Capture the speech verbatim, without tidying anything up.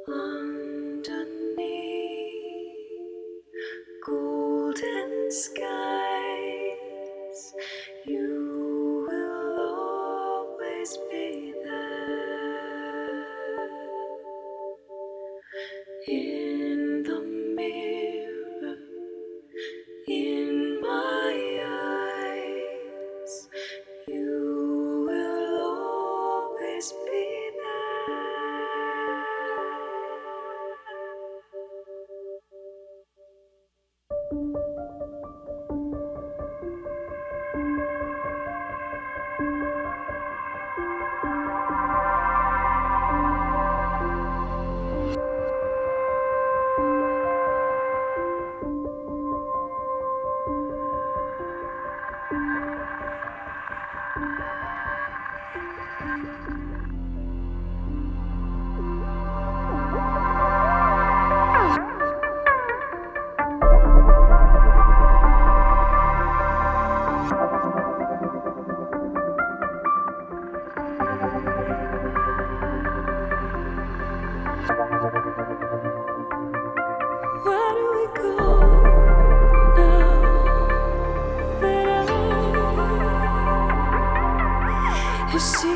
Underneath golden skies, you will always be there. In the mirror, in my eyes, you will always be there. Where do we go now that I have seen